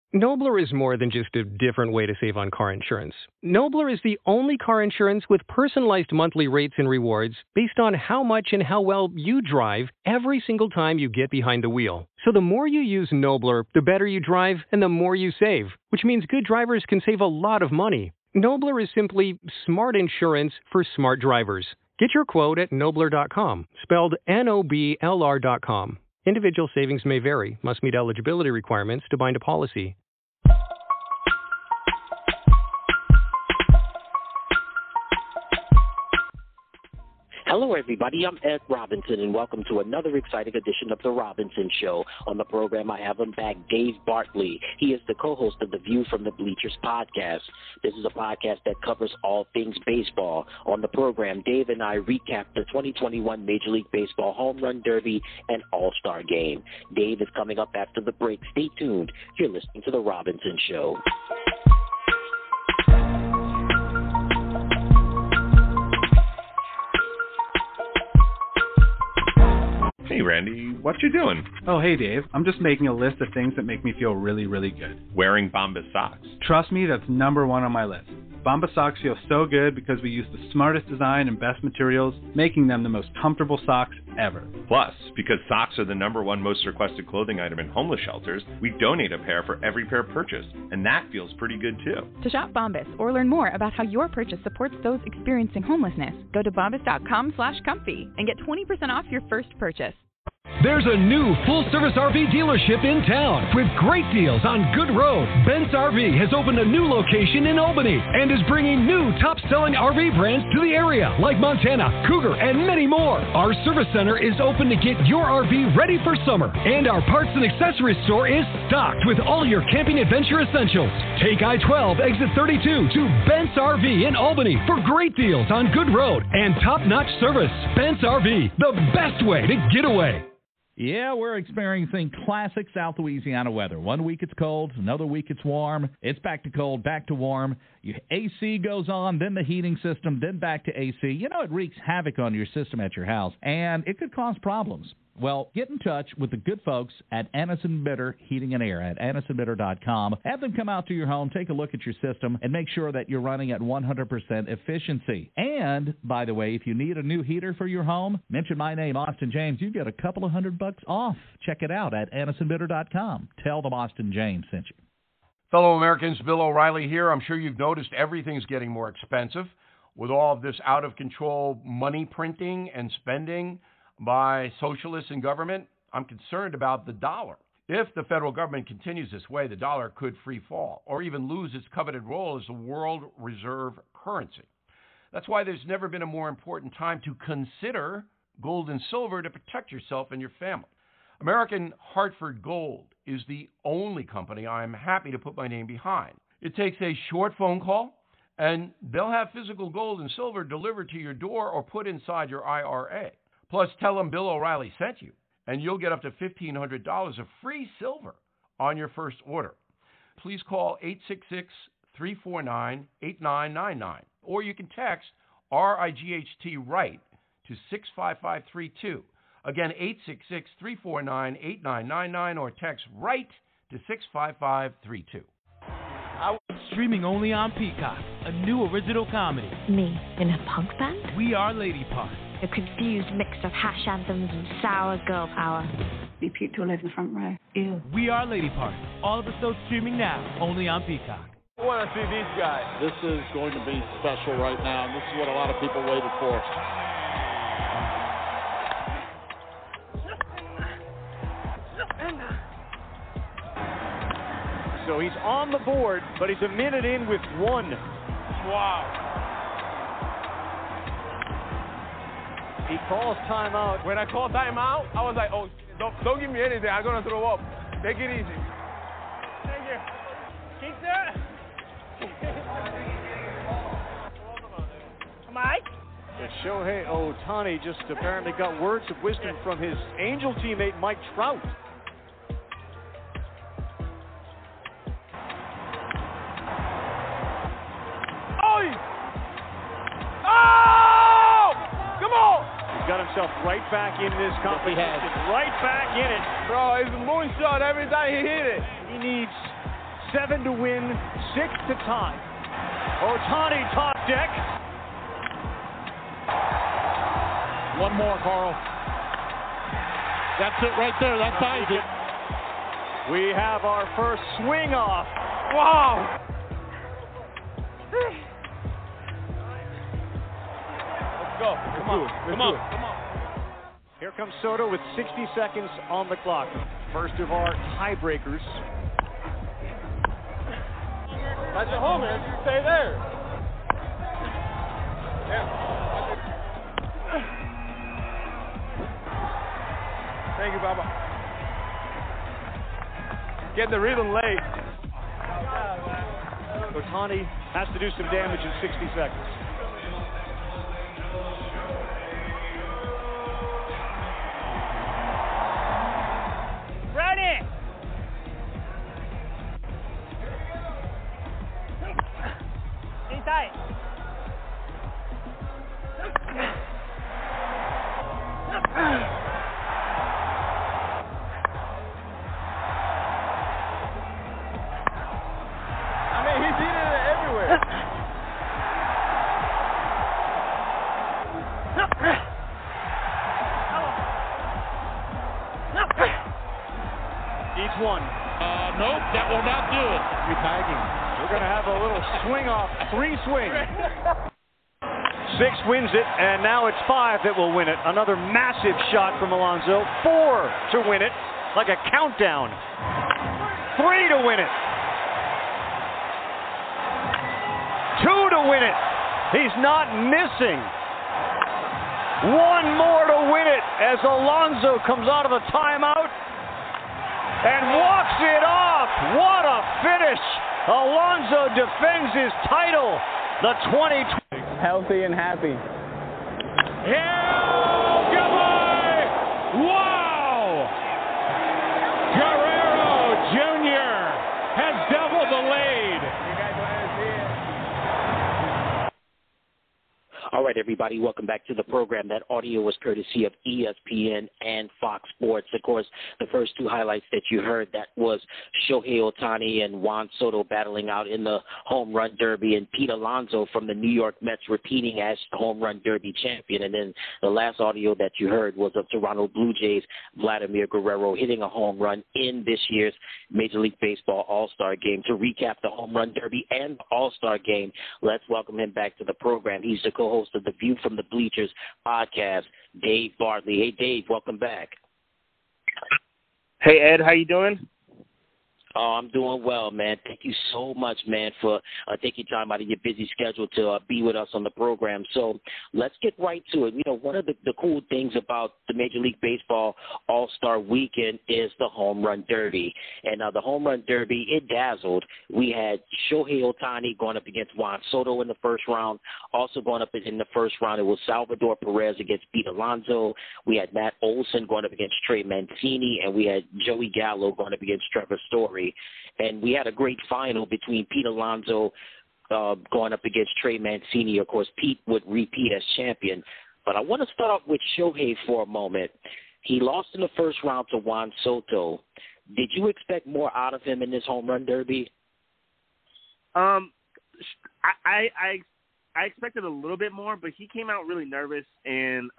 Nobler is more than just a different way to save on car insurance. Nobler is the only car insurance with personalized monthly rates and rewards based on how much and how well you drive every single time you get behind the wheel. So the more you use Nobler, the better you drive and the more you save, which means good drivers can save a lot of money. Nobler is simply smart insurance for smart drivers. Get your quote at Nobler.com, spelled Nobler.com. Individual savings may vary, must meet eligibility requirements to bind a policy. Hello, everybody. I'm Ed Robinson, and welcome to another exciting edition of The Robinson Show. On the program, I have him back, Dave Bartley. He is the co-host of the View from the Bleachers podcast. This is a podcast that covers all things baseball. On the program, Dave and I recap the 2021 Major League Baseball Home Run Derby and All-Star Game. Dave is coming up after the break. Stay tuned. You're listening to The Robinson Show. Hey, Randy, what you doing? Oh, hey, Dave. I'm just making a list of things that make me feel really, really good. Wearing Bombas socks. Trust me, that's number one on my list. Bombas socks feel so good because we use the smartest design and best materials, making them the most comfortable socks ever. Plus, because socks are the number one most requested clothing item in homeless shelters, we donate a pair for every pair purchased, and that feels pretty good, too. To shop Bombas or learn more about how your purchase supports those experiencing homelessness, go to bombas.com/comfy and get 20% off your first purchase. There's a new full-service RV dealership in town with great deals on Good Road. Bent's RV has opened a new location in Albany and is bringing new top-selling RV brands to the area like Montana, Cougar, and many more. Our service center is open to get your RV ready for summer, and our parts and accessories store is stocked with all your camping adventure essentials. Take I-12 exit 32 to Bent's RV in Albany for great deals on Good Road and top-notch service. Bent's RV, the best way to get away. Yeah, we're experiencing classic South Louisiana weather. 1 week it's cold, another week it's warm. It's back to cold, back to warm. Your AC goes on, then the heating system, then back to AC. You know, it wreaks havoc on your system at your house, and it could cause problems. Well, get in touch with the good folks at Anderson Bitter Heating and Air at AndersonBitter.com. Have them come out to your home, take a look at your system, and make sure that you're running at 100% efficiency. And, by the way, if you need a new heater for your home, mention my name, Austin James. You get a couple of $100 off. Check it out at AndersonBitter.com. Tell them Austin James sent you. Fellow Americans, Bill O'Reilly here. I'm sure you've noticed everything's getting more expensive with all of this out-of-control money printing and spending by socialists in government. I'm concerned about the dollar. If the federal government continues this way, the dollar could free fall or even lose its coveted role as the world reserve currency. That's why there's never been a more important time to consider gold and silver to protect yourself and your family. American Hartford Gold is the only company I'm happy to put my name behind. It takes a short phone call, and they'll have physical gold and silver delivered to your door or put inside your IRA. Plus, tell them Bill O'Reilly sent you, and you'll get up to $1,500 of free silver on your first order. Please call 866-349-8999, or you can text RIGHT RIGHT to 65532. Again, 866-349-8999, or text RIGHT to 65532. Streaming only on Peacock, a new original comedy. Me, in a punk band? We Are Lady Park. A confused mix of hash anthems and sour girl power. You puked all over the front row. Ew. We Are Lady Park. All episodes streaming now, only on Peacock. I want to see these guys. This is going to be special right now, and this is what a lot of people waited for. So he's on the board, but he's a minute in with one. Wow. He calls timeout. When I called timeout, I was like, oh, don't give me anything. I'm going to throw up. Take it easy. Thank you. Keep there. Mike? But Shohei Ohtani just apparently got words of wisdom from his Angel teammate, Mike Trout. Got himself right back in this competition. Right back in it. Bro, it's a moonshot every time he hit it. He needs 7 to win, 6 to tie. Ohtani top deck. One more, Carl. That's it right there. That ties it. We have our first swing off. Wow! Let's go. Come on. Here comes Soto with 60 seconds on the clock. First of our tiebreakers. That's your home, man. You stay there. Thank you, Baba. Get the rhythm late. Ohtani has to do some damage in 60 seconds. Ready. Stay tight. Each one. Nope, that will not do it. Retagging. We're going to have a little swing off. 3 swings. 6 wins it, and now it's 5 that will win it. Another massive shot from Alonso. 4 to win it, like a countdown. 3 to win it. 2 to win it. He's not missing. 1 more to win it as Alonso comes out of a timeout and walks it off. What a finish. Alonso defends his title. The 2020. Healthy and happy. Yeah, goodbye. Wow. Guerrero Jr. has doubled the lead. All right, everybody, welcome back to the program. That audio was courtesy of ESPN and Fox Sports. Of course, the first 2 highlights that you heard, that was Shohei Ohtani and Juan Soto battling out in the home run derby, and Pete Alonso from the New York Mets repeating as the home run derby champion. And then the last audio that you heard was of Toronto Blue Jays Vladimir Guerrero hitting a home run in this year's Major League Baseball All-Star Game. To recap the home run derby and the All-Star Game, let's welcome him back to the program. He's the co-host of the View from the Bleachers podcast, Dave Bartley. Hey, Dave, welcome back. Hey, Ed, how you doing? Oh, I'm doing well, man. Thank you so much, man, for taking time out of your busy schedule to be with us on the program. So let's get right to it. You know, one of the cool things about the Major League Baseball All-Star Weekend is the Home Run Derby. And the Home Run Derby, it dazzled. We had Shohei Ohtani going up against Juan Soto in the first round. Also going up in the first round, it was Salvador Perez against Pete Alonso. We had Matt Olson going up against Trey Mancini, and we had Joey Gallo going up against Trevor Story. And we had a great final between Pete Alonso going up against Trey Mancini. Of course, Pete would repeat as champion. But I want to start off with Shohei for a moment. He lost in the first round to Juan Soto. Did you expect more out of him in this home run derby? I expected a little bit more, but he came out really nervous, and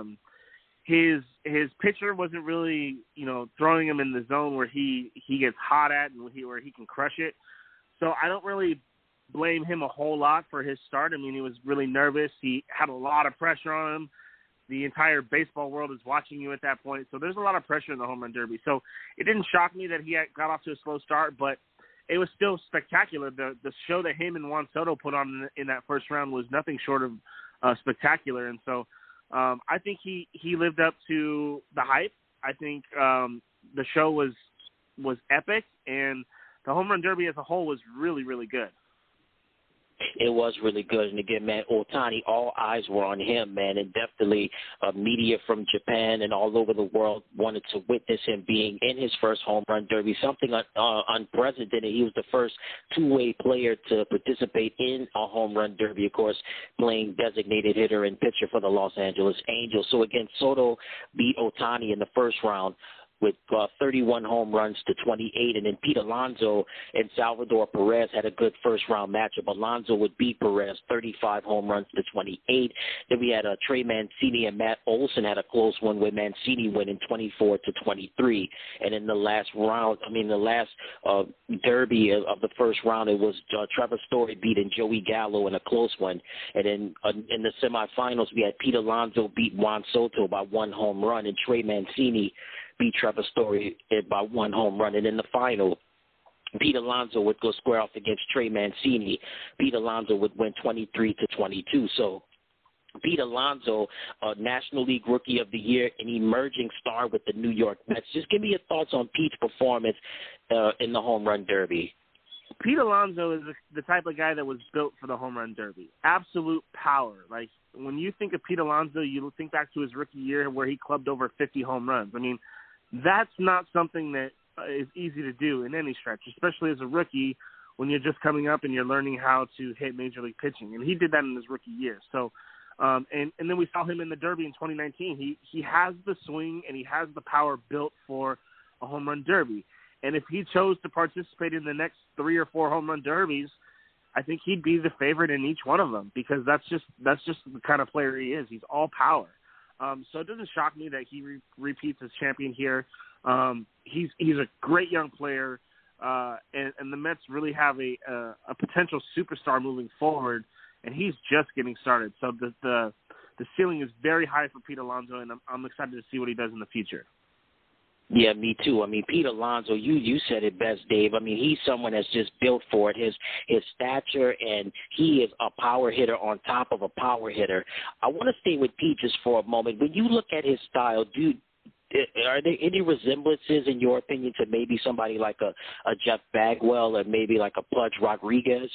his pitcher wasn't really, throwing him in the zone where he gets hot at and where he can crush it. So I don't really blame him a whole lot for his start. I mean, he was really nervous. He had a lot of pressure on him. The entire baseball world is watching you at that point. So there's a lot of pressure in the home run derby. So it didn't shock me that he got off to a slow start, but it was still spectacular. The show that him and Juan Soto put on in that first round was nothing short of spectacular. And so I think he lived up to the hype. I think the show was epic, and the home run derby as a whole was really, really good. It was really good. And again, man, Ohtani, all eyes were on him, man. And definitely media from Japan and all over the world wanted to witness him being in his first home run derby, something unprecedented. He was the first two-way player to participate in a home run derby, of course, playing designated hitter and pitcher for the Los Angeles Angels. So again, Soto beat Ohtani in the first round. with 31 home runs to 28. And then Pete Alonso and Salvador Perez had a good first-round matchup. Alonso would beat Perez 35 home runs to 28. Then we had Trey Mancini and Matt Olson had a close one with Mancini winning 24 to 23. And in the last round, the last derby of the first round, it was Trevor Story beating Joey Gallo in a close one. And then in the semifinals, we had Pete Alonso beat Juan Soto by 1 home run, and Trey Mancini beat Trevor Story by 1 home run. And in the final, Pete Alonso would go square off against Trey Mancini. Pete Alonso would win 23 to 22. So Pete Alonso, National League Rookie of the Year, an emerging star with the New York Mets. Just give me your thoughts on Pete's performance in the home run derby. Pete Alonso is the type of guy that was built for the home run derby. Absolute power. Like, when you think of Pete Alonso, you think back to his rookie year where he clubbed over 50 home runs. I mean, that's not something that is easy to do in any stretch, especially as a rookie when you're just coming up and you're learning how to hit Major League pitching. And he did that in his rookie year. So, and then we saw him in the Derby in 2019. He has the swing and he has the power built for a home run derby. And if he chose to participate in the next 3 or 4 home run derbies, I think he'd be the favorite in each one of them because that's just the kind of player he is. He's all power. So it doesn't shock me that he repeats as champion here. He's a great young player, and the Mets really have a potential superstar moving forward, and he's just getting started. So the ceiling is very high for Pete Alonso, and I'm excited to see what he does in the future. Yeah, me too. I mean, Pete Alonso, you said it best, Dave. I mean, he's someone that's just built for it. His stature, and he is a power hitter on top of a power hitter. I want to stay with Pete just for a moment. When you look at his style, are there any resemblances, in your opinion, to maybe somebody like a Jeff Bagwell or maybe like a Pudge Rodriguez?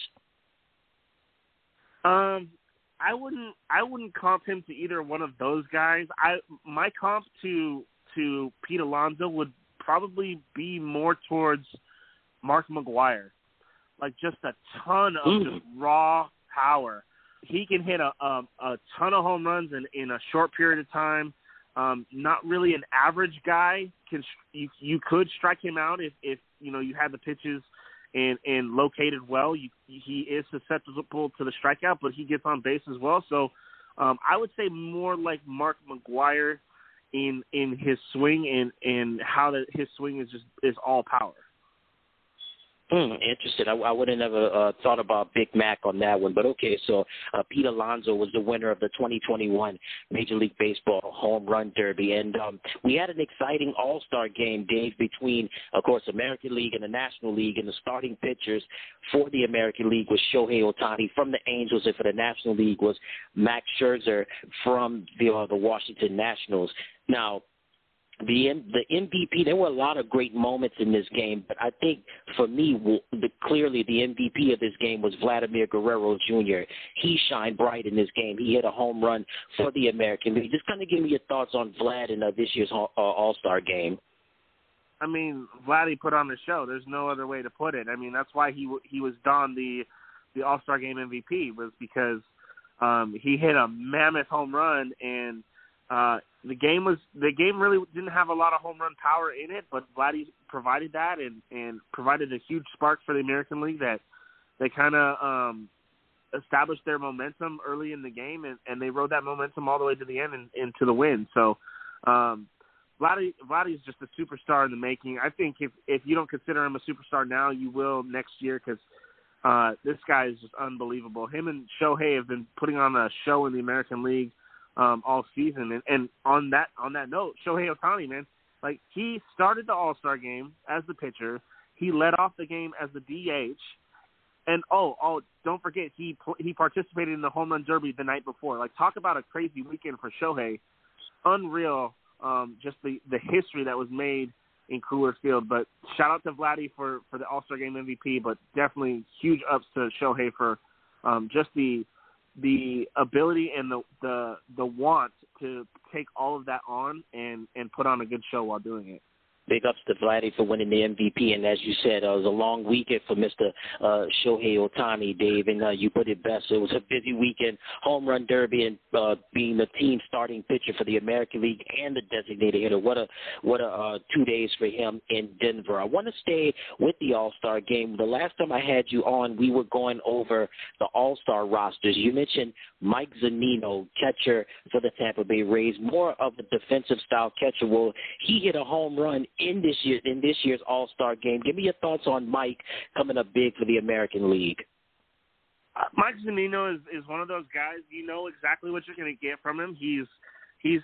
I wouldn't comp him to either one of those guys. My comp to Pete Alonso would probably be more towards Mark McGwire. Like, just a ton of just raw power. He can hit a ton of home runs in a short period of time. Not really an average guy. You could strike him out if you had the pitches and located well. He is susceptible to the strikeout, but he gets on base as well. So I would say more like Mark McGwire in his swing and how his swing is all power. Interesting. I would have never thought about Big Mac on that one. But, okay, so Pete Alonso was the winner of the 2021 Major League Baseball Home Run Derby. And we had an exciting all-star game, Dave, between, of course, American League and the National League. And the starting pitchers for the American League was Shohei Ohtani from the Angels, and for the National League was Max Scherzer from the Washington Nationals. Now, the MVP, there were a lot of great moments in this game, but I think for me, clearly the MVP of this game was Vladimir Guerrero Jr. He shined bright in this game. He hit a home run for the American League. Just kind of give me your thoughts on Vlad in this year's All-Star game. I mean, Vladdy put on the show. There's no other way to put it. I mean, that's why he was donned the All-Star game MVP, was because he hit a mammoth home run, and the game really didn't have a lot of home run power in it, but Vladdy provided that and provided a huge spark for the American League that they kind of established their momentum early in the game, and they rode that momentum all the way to the end and into the win. So Vladdy is just a superstar in the making. I think if you don't consider him a superstar now, you will next year, because this guy is just unbelievable. Him and Shohei have been putting on a show in the American League all season. And on that note, Shohei Ohtani, man, like, he started the All-Star game as the pitcher. He led off the game as the DH. And, don't forget, he participated in the Home Run Derby the night before. Like, talk about a crazy weekend for Shohei. Unreal, just the history that was made in Coors Field. But shout out to Vladdy for the All-Star game MVP, but definitely huge ups to Shohei for just the ability and the want to take all of that on and put on a good show while doing it. Big ups to Vladdy for winning the MVP. And as you said, it was a long weekend for Mr. Shohei Ohtani, Dave, and you put it best. It was a busy weekend, home run derby, and being the team starting pitcher for the American League and the designated hitter. What a 2 days for him in Denver. I want to stay with the All-Star game. The last time I had you on, we were going over the All-Star rosters. You mentioned Mike Zunino, catcher for the Tampa Bay Rays, more of a defensive style catcher. Well, he hit a home run in this year's All-Star game. Give me your thoughts on Mike coming up big for the American League. Mike Zunino is one of those guys. You know exactly what you're going to get from him. He's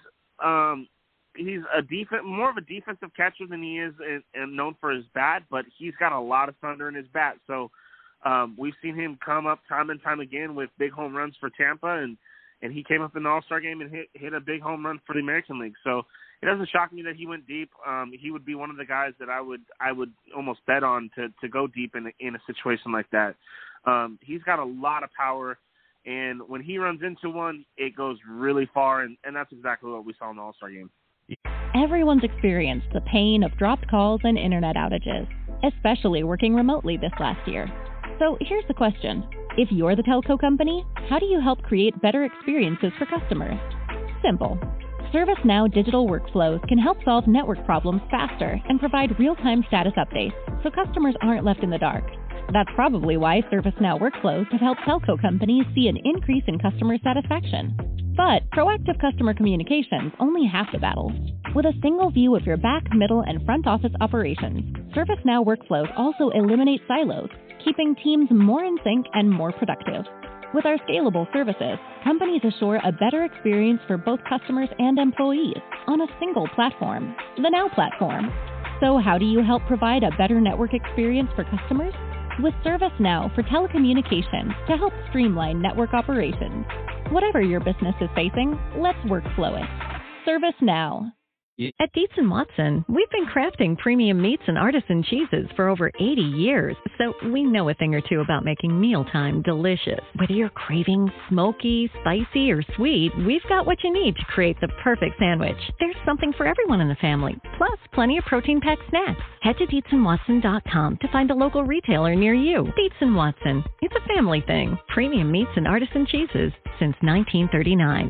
more of a defensive catcher than he is and known for his bat, but he's got a lot of thunder in his bat. So we've seen him come up time and time again with big home runs for Tampa, and he came up in the All-Star game and hit a big home run for the American League. So it doesn't shock me that he went deep. He would be one of the guys that I would almost bet on to go deep in a situation like that. He's got a lot of power, and when he runs into one, it goes really far, and that's exactly what we saw in the All-Star game. Everyone's experienced the pain of dropped calls and internet outages, especially working remotely this last year. So here's the question. If you're the telco company, how do you help create better experiences for customers? Simple. ServiceNow digital workflows can help solve network problems faster and provide real-time status updates so customers aren't left in the dark. That's probably why ServiceNow workflows have helped telco companies see an increase in customer satisfaction. But proactive customer communication's only half the battle. With a single view of your back, middle, and front office operations, ServiceNow workflows also eliminate silos, keeping teams more in sync and more productive. With our scalable services, companies assure a better experience for both customers and employees on a single platform, the Now Platform. So how do you help provide a better network experience for customers? With ServiceNow for telecommunications to help streamline network operations. Whatever your business is facing, let's workflow it. ServiceNow. At Dietz & Watson, we've been crafting premium meats and artisan cheeses for over 80 years, so we know a thing or two about making mealtime delicious. Whether you're craving smoky, spicy, or sweet, we've got what you need to create the perfect sandwich. There's something for everyone in the family, plus plenty of protein-packed snacks. Head to DietzandWatson.com to find a local retailer near you. Dietz & Watson, it's a family thing. Premium meats and artisan cheeses since 1939.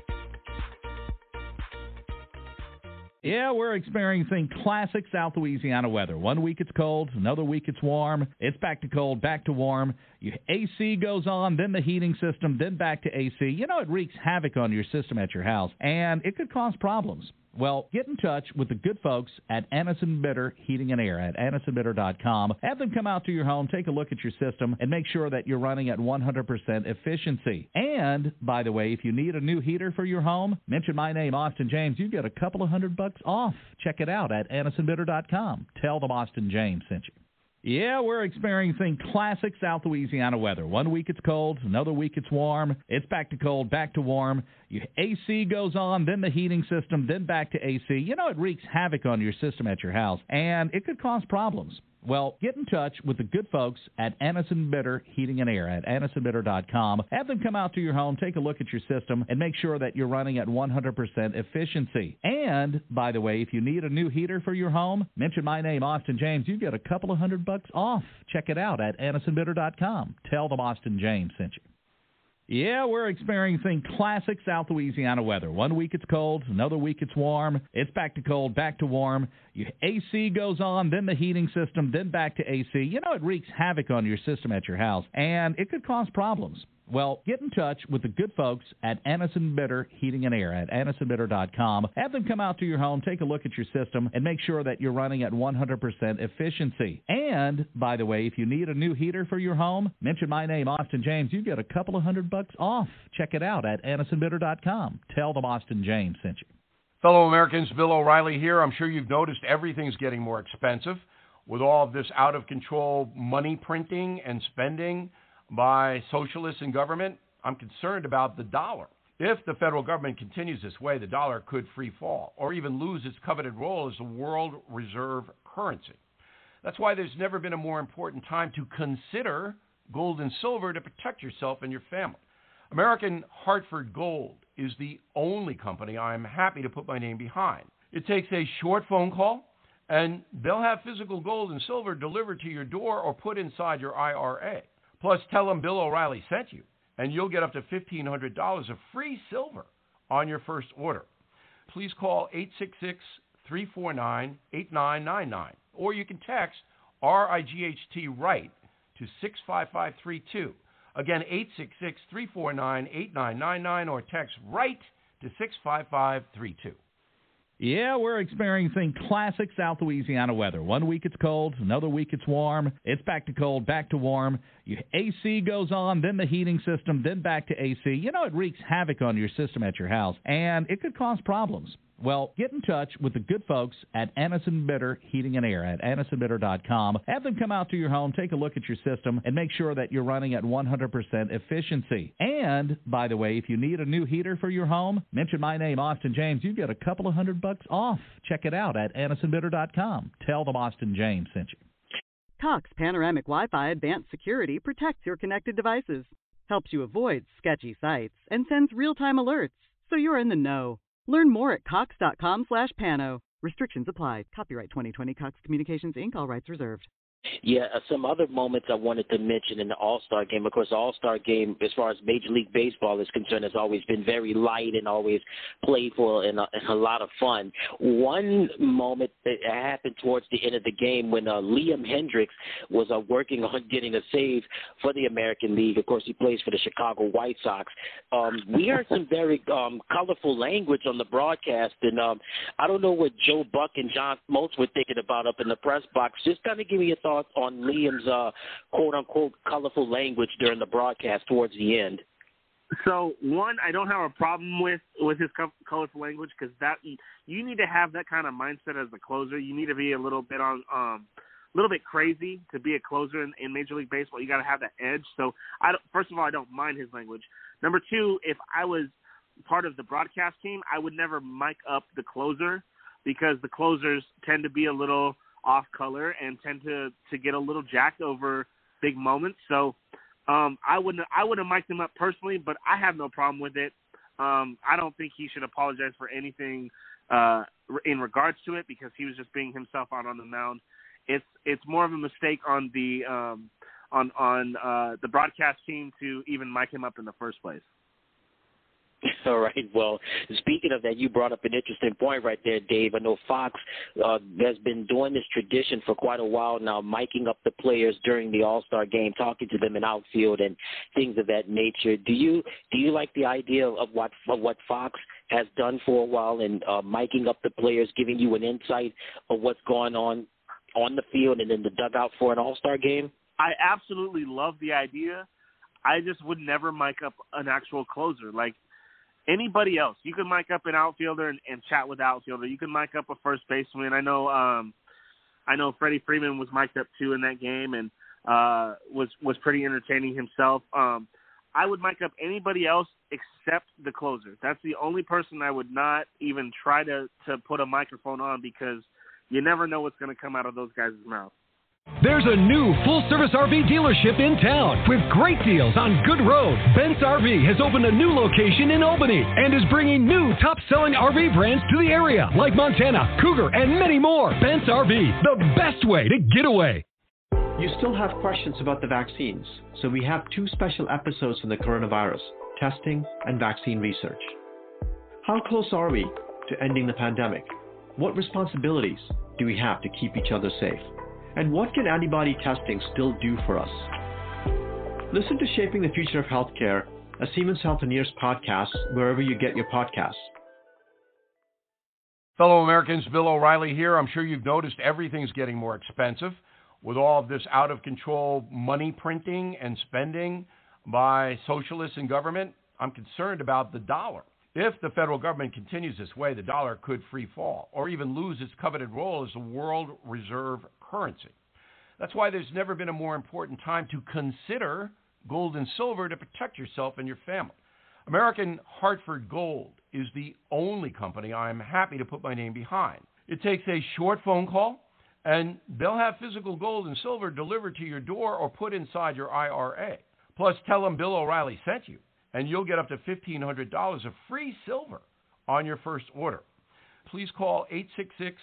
Yeah, we're experiencing classic South Louisiana weather. 1 week it's cold, another week it's warm. It's back to cold, back to warm. Your AC goes on, then the heating system, then back to AC. You know, it wreaks havoc on your system at your house, and it could cause problems. Well, get in touch with the good folks at Anderson Bitter Heating and Air at AndersonBitter.com. Have them come out to your home, take a look at your system, and make sure that you're running at 100% efficiency. And, by the way, if you need a new heater for your home, mention my name, Austin James. You get a couple of $100 off. Check it out at AndersonBitter.com. Tell them Austin James sent you. Yeah, we're experiencing classic South Louisiana weather. 1 week it's cold, another week it's warm. It's back to cold, back to warm. Your AC goes on, then the heating system, then back to AC. You know, it wreaks havoc on your system at your house, and it could cause problems. Well, get in touch with the good folks at Anderson Bitter Heating and Air at AndersonBitter.com. Have them come out to your home, take a look at your system, and make sure that you're running at 100% efficiency. And, by the way, if you need a new heater for your home, mention my name, Austin James. You get a couple of $100 off. Check it out at AndersonBitter.com. Tell them Austin James sent you. Yeah, we're experiencing classic South Louisiana weather. 1 week it's cold, another week it's warm. It's back to cold, back to warm. Your AC goes on, then the heating system, then back to AC. You know, it wreaks havoc on your system at your house, and it could cause problems. Well, get in touch with the good folks at Anderson Bitter Heating and Air at AndersonBitter.com. Have them come out to your home, take a look at your system, and make sure that you're running at 100% efficiency. And, by the way, if you need a new heater for your home, mention my name, Austin James. You get a couple of $100 off. Check it out at AndersonBitter.com. Tell them Austin James sent you. Fellow Americans, Bill O'Reilly here. I'm sure you've noticed everything's getting more expensive with all of this out-of-control money printing and spending by socialists in government. I'm concerned about the dollar. If the federal government continues this way, the dollar could free fall or even lose its coveted role as a world reserve currency. That's why there's never been a more important time to consider gold and silver to protect yourself and your family. American Hartford Gold is the only company I'm happy to put my name behind. It takes a short phone call And they'll have physical gold and silver delivered to your door or put inside your IRA. Plus, tell them Bill O'Reilly sent you, and you'll get up to $1,500 of free silver on your first order. Please call 866-349-8999, or you can text RIGHT RIGHT to 65532. Again, 866-349-8999, or text RIGHT to 65532. Yeah, we're experiencing classic South Louisiana weather. One week it's cold, another week it's warm. It's back to cold, back to warm. Your AC goes on, then the heating system, then back to AC. You know, it wreaks havoc on your system at your house, and it could cause problems. Well, get in touch with the good folks at Anison Bitter Heating and Air at AnisonBitter.com. Have them come out to your home, take a look at your system, and make sure that you're running at 100% efficiency. And, by the way, if you need a new heater for your home, mention my name, Austin James. You get a couple of $100 off. Check it out at AnisonBitter.com. Tell them Austin James sent you. Cox Panoramic Wi-Fi Advanced Security protects your connected devices, helps you avoid sketchy sites, and sends real-time alerts, so you're in the know. Learn more at cox.com/pano. Restrictions apply. Copyright 2020 Cox Communications, Inc. All rights reserved. Yeah, some other moments I wanted to mention in the All-Star Game. Of course, the All-Star Game, as far as Major League Baseball is concerned, has always been very light and always playful and a lot of fun. One moment that happened towards the end of the game when Liam Hendricks was working on getting a save for the American League. Of course, he plays for the Chicago White Sox. We heard some very colorful language on the broadcast, and I don't know what Joe Buck and John Smoltz were thinking about up in the press box. Just kind of give me your thoughts on Liam's quote-unquote colorful language during the broadcast towards the end. So, one, I don't have a problem with his colorful language, because that you need to have that kind of mindset as a closer. You need to be a little bit crazy to be a closer in Major League Baseball. You got to have that edge. So, first of all, I don't mind his language. Number two, if I was part of the broadcast team, I would never mic up the closer, because the closers tend to be a little off color and tend to get a little jacked over big moments. So I wouldn't mic them up personally, but I have no problem with it. I don't think he should apologize for anything in regards to it, because he was just being himself out on the mound. It's more of a mistake on the broadcast team to even mic him up in the first place. All right. Well, speaking of that, you brought up an interesting point right there, Dave. I know Fox has been doing this tradition for quite a while now, miking up the players during the All-Star Game, talking to them in outfield and things of that nature. Do you like the idea of what Fox has done for a while and miking up the players, giving you an insight of what's going on the field and in the dugout for an All-Star Game? I absolutely love the idea. I just would never mic up an actual closer. Like anybody else, you can mic up an outfielder and chat with the outfielder. You can mic up a first baseman. I know Freddie Freeman was mic'd up too in that game and was pretty entertaining himself. I would mic up anybody else except the closer. That's the only person I would not even try to put a microphone on, because you never know what's going to come out of those guys' mouths. There's a new full-service RV dealership in town with great deals on Good Road. Bent's RV has opened a new location in Albany and is bringing new top-selling RV brands to the area, like Montana, Cougar, and many more. Bent's RV, the best way to get away. You still have questions about the vaccines, so we have 2 special episodes on the coronavirus, testing and vaccine research. How close are we to ending the pandemic? What responsibilities do we have to keep each other safe? And what can antibody testing still do for us? Listen to Shaping the Future of Healthcare, a Siemens Healthineers podcast, wherever you get your podcasts. Fellow Americans, Bill O'Reilly here. I'm sure you've noticed everything's getting more expensive. With all of this out-of-control money printing and spending by socialists in government, I'm concerned about the dollar. If the federal government continues this way, the dollar could free fall or even lose its coveted role as a world reserve currency. That's why there's never been a more important time to consider gold and silver to protect yourself and your family. American Hartford Gold is the only company I'm happy to put my name behind. It takes a short phone call, and they'll have physical gold and silver delivered to your door or put inside your IRA. Plus, tell them Bill O'Reilly sent you, and you'll get up to $1,500 of free silver on your first order. Please call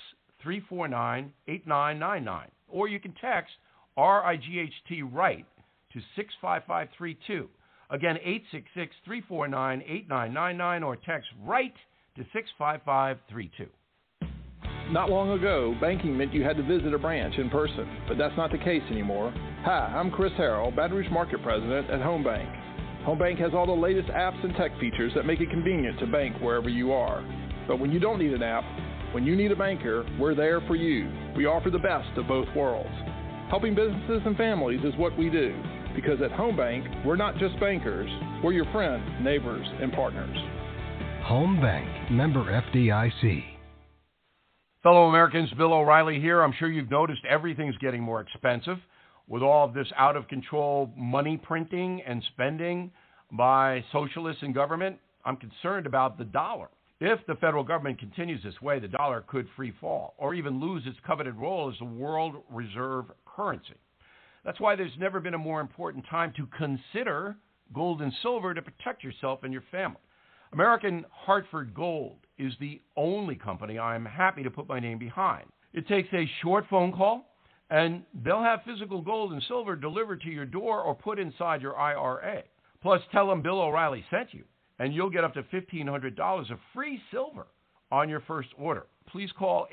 866-349-8999. Or you can text RIGHT RIGHT to 65532. Again, 866-349-8999 or text RIGHT to 65532. Not long ago, banking meant you had to visit a branch in person, but that's not the case anymore. Hi, I'm Chris Harrell, Baton Rouge Market President at Home Bank. Home Bank has all the latest apps and tech features that make it convenient to bank wherever you are. But when you don't need an app, when you need a banker, we're there for you. We offer the best of both worlds. Helping businesses and families is what we do, because at Home Bank, we're not just bankers, we're your friends, neighbors, and partners. Home Bank, member FDIC. Fellow Americans, Bill O'Reilly here. I'm sure you've noticed everything's getting more expensive with all of this out-of-control money printing and spending by socialists in government. I'm concerned about the dollar. If the federal government continues this way, the dollar could free fall or even lose its coveted role as the world reserve currency. That's why there's never been a more important time to consider gold and silver to protect yourself and your family. American Hartford Gold is the only company I'm happy to put my name behind. It takes a short phone call, and they'll have physical gold and silver delivered to your door or put inside your IRA. Plus, tell them Bill O'Reilly sent you, and you'll get up to $1,500 of free silver on your first order. Please call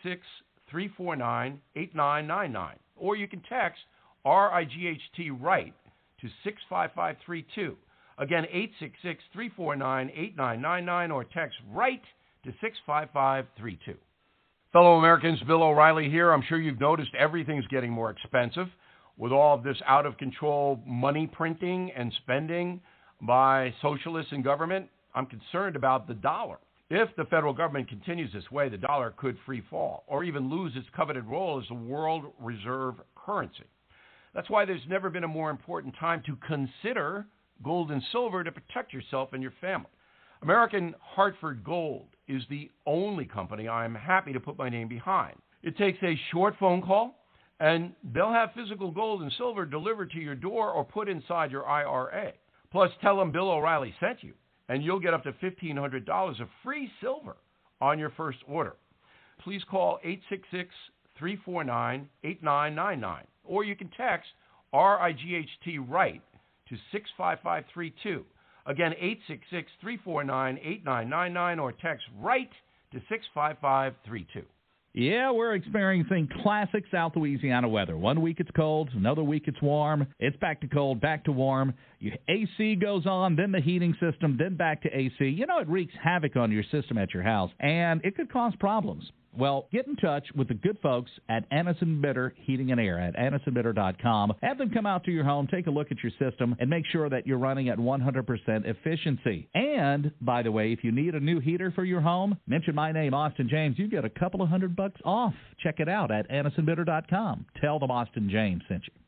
866-349-8999, or you can text RIGHT RIGHT to 65532. Again, 866-349-8999 or text RIGHT to 65532. Fellow Americans, Bill O'Reilly here. I'm sure you've noticed everything's getting more expensive with all of this out-of-control money printing and spending by socialists in government. I'm concerned about the dollar. If the federal government continues this way, the dollar could free fall or even lose its coveted role as the world reserve currency. That's why there's never been a more important time to consider gold and silver to protect yourself and your family. American Hartford Gold is the only company I'm happy to put my name behind. It takes a short phone call, and they'll have physical gold and silver delivered to your door or put inside your IRA. Plus, tell them Bill O'Reilly sent you, and you'll get up to $1,500 of free silver on your first order. Please call 866-349-8999, or you can text RIGHT RIGHT to 65532. Again, 866-349-8999 or text RIGHT to 65532. Yeah, we're experiencing classic South Louisiana weather. One week it's cold, another week it's warm. It's back to cold, back to warm. Your AC goes on, then the heating system, then back to AC. You know, it wreaks havoc on your system at your house, and it could cause problems. Well, get in touch with the good folks at Anison Bitter Heating and Air at AnisonBitter.com. Have them come out to your home, take a look at your system, and make sure that you're running at 100% efficiency. And, by the way, if you need a new heater for your home, mention my name, Austin James. You get a couple of $100 off. Check it out at AnisonBitter.com. Tell them Austin James sent you.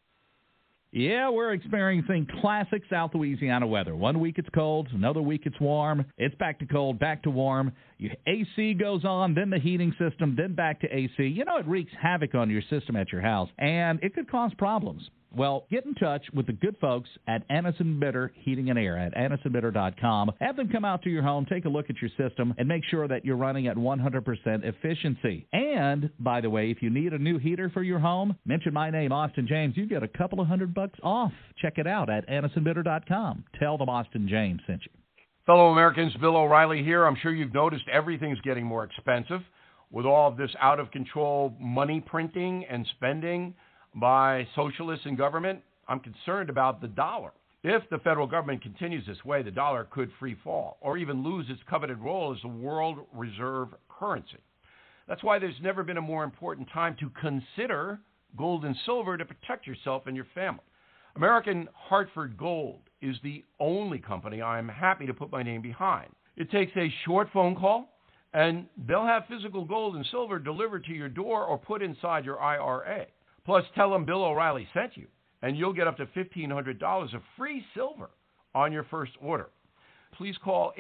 Yeah, we're experiencing classic South Louisiana weather. One week it's cold, another week it's warm. It's back to cold, back to warm. Your AC goes on, then the heating system, then back to AC. You know, it wreaks havoc on your system at your house, and it could cause problems. Well, get in touch with the good folks at Anison Bitter Heating and Air at AnisonBitter.com. Have them come out to your home, take a look at your system, and make sure that you're running at 100% efficiency. And, by the way, if you need a new heater for your home, mention my name, Austin James. You get a couple of $100 off. Check it out at AnisonBitter.com. Tell them Austin James sent you. Fellow Americans, Bill O'Reilly here. I'm sure you've noticed everything's getting more expensive with all of this out-of-control money printing and spending by socialists in government. I'm concerned about the dollar. If the federal government continues this way, the dollar could free fall or even lose its coveted role as the world reserve currency. That's why there's never been a more important time to consider gold and silver to protect yourself and your family. American Hartford Gold is the only company I'm happy to put my name behind. It takes a short phone call, and they'll have physical gold and silver delivered to your door or put inside your IRA. Plus, tell them Bill O'Reilly sent you, and you'll get up to $1,500 of free silver on your first order. Please call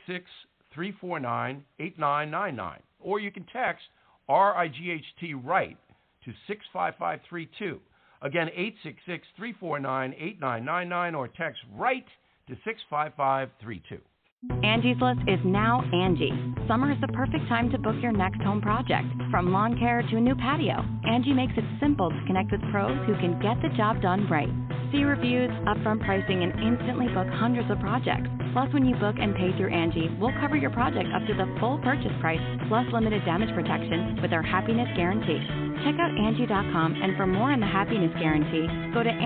866-349-8999, or you can text RIGHT RIGHT to 65532. Again, 866-349-8999, or text RIGHT to 65532. Angie's List is now Angie. Summer is the perfect time to book your next home project. From lawn care to a new patio, Angie makes it simple to connect with pros who can get the job done right. See reviews, upfront pricing, and instantly book hundreds of projects. Plus, when you book and pay through Angie, we'll cover your project up to the full purchase price, plus limited damage protection with our Happiness Guarantee. Check out Angie.com, and for more on the Happiness Guarantee, go to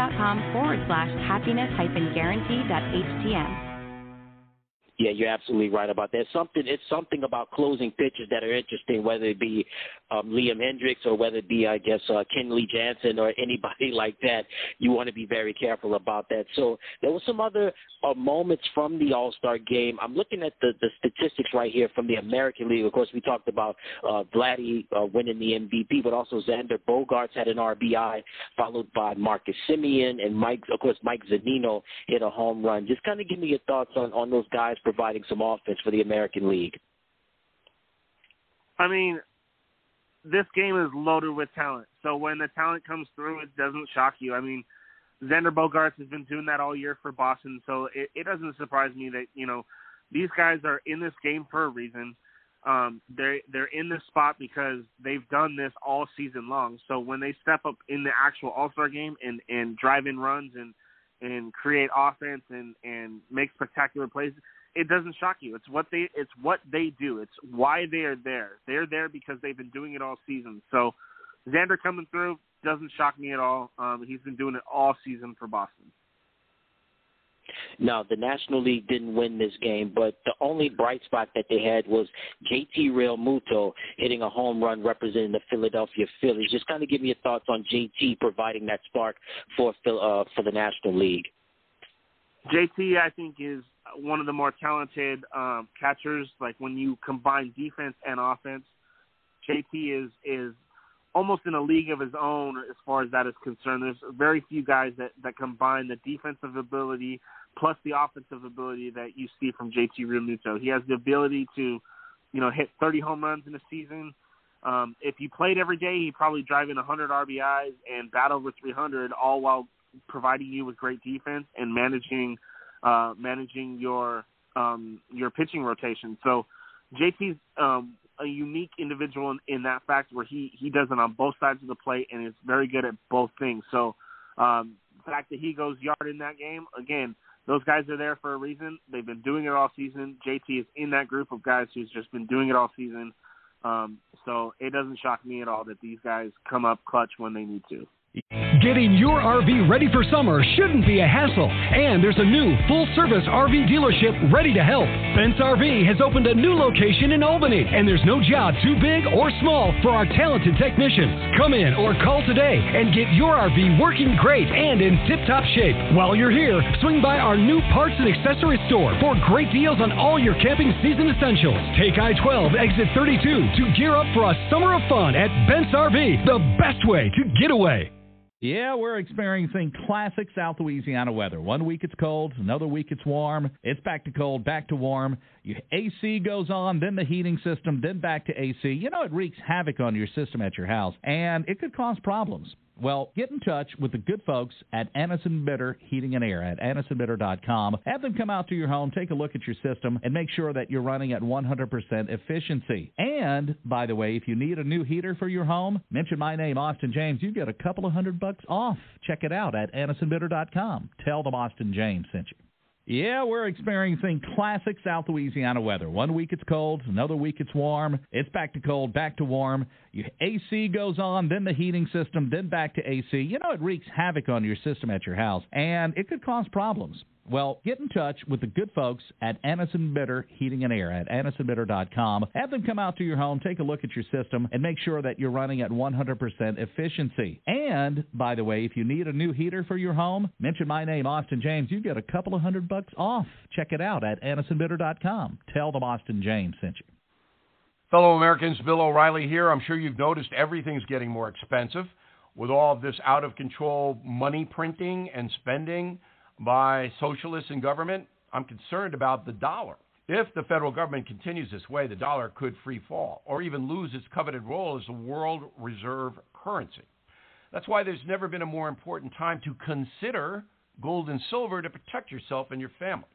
Angie.com/happiness-guarantee.htm. Yeah, you're absolutely right about that. It's something about closing pitches that are interesting, whether it be Liam Hendricks or whether it be, I guess, Kenley Jansen or anybody like that. You want to be very careful about that. So there were some other moments from the All-Star game. I'm looking at the statistics right here from the American League. Of course, we talked about Vladdy winning the MVP, but also Xander Bogaerts had an RBI, followed by Marcus Semien, and Mike Zunino hit a home run. Just kind of give me your thoughts on those guys providing some offense for the American League. I mean, this game is loaded with talent. So when the talent comes through, it doesn't shock you. I mean, Xander Bogaerts has been doing that all year for Boston, so it doesn't surprise me that, these guys are in this game for a reason. They're in this spot because they've done this all season long. So when they step up in the actual All-Star game and drive in runs and create offense and make spectacular plays, it doesn't shock you. It's what they do. It's why they are there. They're there because they've been doing it all season. So Xander coming through doesn't shock me at all. He's been doing it all season for Boston. Now, the National League didn't win this game, but the only bright spot that they had was JT Realmuto hitting a home run representing the Philadelphia Phillies. Just kind of give me your thoughts on JT providing that spark for the National League. JT, I think, is one of the more talented catchers. Like, when you combine defense and offense, JT is almost in a league of his own as far as that is concerned. There's very few guys that combine the defensive ability plus the offensive ability that you see from JT Realmuto. He has the ability to, hit 30 home runs in a season. If he played every day, he'd probably drive in 100 RBIs and bat over 300, all while providing you with great defense and managing your pitching rotation. So JT's a unique individual in that fact where he does it on both sides of the plate and is very good at both things. So the fact that he goes yard in that game, again, those guys are there for a reason. They've been doing it all season. JT is in that group of guys who's just been doing it all season. So it doesn't shock me at all that these guys come up clutch when they need to. Getting your RV ready for summer shouldn't be a hassle, and there's a new full-service RV dealership ready to help. Bent's RV has opened a new location in Albany, and there's no job too big or small for our talented technicians. Come in or call today and get your RV working great and in tip-top shape. While you're here, swing by our new parts and accessories store for great deals on all your camping season essentials. Take I-12 exit 32 to gear up for a summer of fun at Bent's RV, the best way to get away. Yeah, we're experiencing classic South Louisiana weather. One week it's cold, another week it's warm. It's back to cold, back to warm. Your AC goes on, then the heating system, then back to AC. It wreaks havoc on your system at your house, and it could cause problems. Well, get in touch with the good folks at Anison Bitter Heating and Air at AnisonBitter.com. Have them come out to your home, take a look at your system, and make sure that you're running at 100% efficiency. And, by the way, if you need a new heater for your home, mention my name, Austin James. You get a couple of $100 off. Check it out at AnisonBitter.com. Tell them Austin James sent you. Yeah, we're experiencing classic South Louisiana weather. One week it's cold, another week it's warm. It's back to cold, back to warm. Your AC goes on, then the heating system, then back to AC. It wreaks havoc on your system at your house, and it could cause problems. Well, get in touch with the good folks at Anison Bitter Heating and Air at AnisonBitter.com. Have them come out to your home, take a look at your system, and make sure that you're running at 100% efficiency. And, by the way, if you need a new heater for your home, mention my name, Austin James. You get a couple of $100 off. Check it out at AnisonBitter.com. Tell them Austin James sent you. Fellow Americans, Bill O'Reilly here. I'm sure you've noticed everything's getting more expensive with all of this out-of-control money printing and spending by socialists in government. I'm concerned about the dollar. If the federal government continues this way, the dollar could free fall or even lose its coveted role as a world reserve currency. That's why there's never been a more important time to consider gold and silver to protect yourself and your family.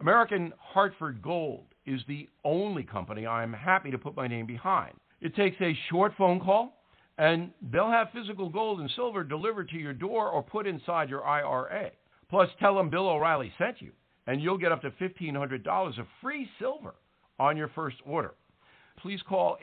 American Hartford Gold is the only company I'm happy to put my name behind. It takes a short phone call, and they'll have physical gold and silver delivered to your door or put inside your IRA. Plus, tell them Bill O'Reilly sent you, and you'll get up to $1,500 of free silver on your first order. Please call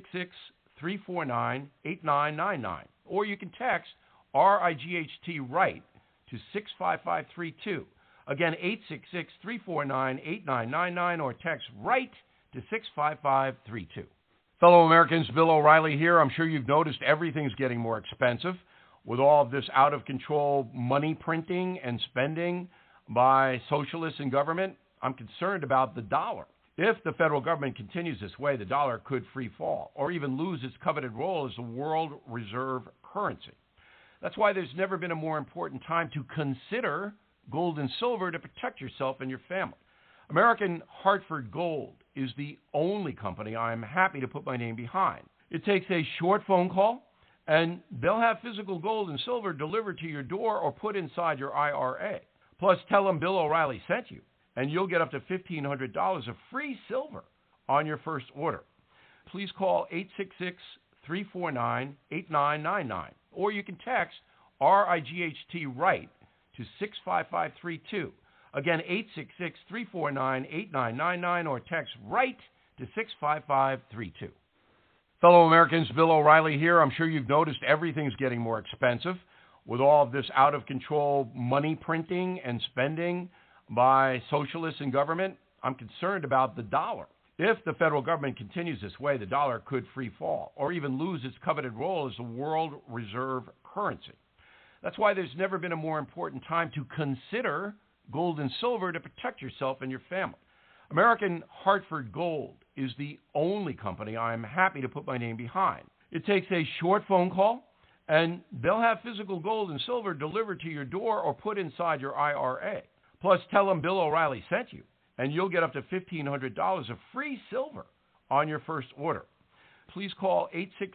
866-349-8999, or you can text RIGHT-RIGHT to 65532. Again, 866-349-8999, or text RIGHT to 65532. Fellow Americans, Bill O'Reilly here. I'm sure you've noticed everything's getting more expensive with all of this out-of-control money printing and spending by socialists in government. I'm concerned about the dollar. If the federal government continues this way, the dollar could free fall or even lose its coveted role as the world reserve currency. That's why there's never been a more important time to consider gold and silver to protect yourself and your family. American Hartford Gold is the only company I'm happy to put my name behind. It takes a short phone call, and they'll have physical gold and silver delivered to your door or put inside your IRA. Plus, tell them Bill O'Reilly sent you, and you'll get up to $1,500 of free silver on your first order. Please call 866-349-8999, or you can text RIGHT-RIGHT to 65532. Again, 866-349-8999, or text RIGHT to 65532. Fellow Americans, Bill O'Reilly here. I'm sure you've noticed everything's getting more expensive with all of this out-of-control money printing and spending by socialists in government. I'm concerned about the dollar. If the federal government continues this way, the dollar could free fall or even lose its coveted role as the world reserve currency. That's why there's never been a more important time to consider gold and silver to protect yourself and your family. American Hartford Gold is the only company I'm happy to put my name behind. It takes a short phone call, and they'll have physical gold and silver delivered to your door or put inside your IRA. Plus, tell them Bill O'Reilly sent you, and you'll get up to $1,500 of free silver on your first order. Please call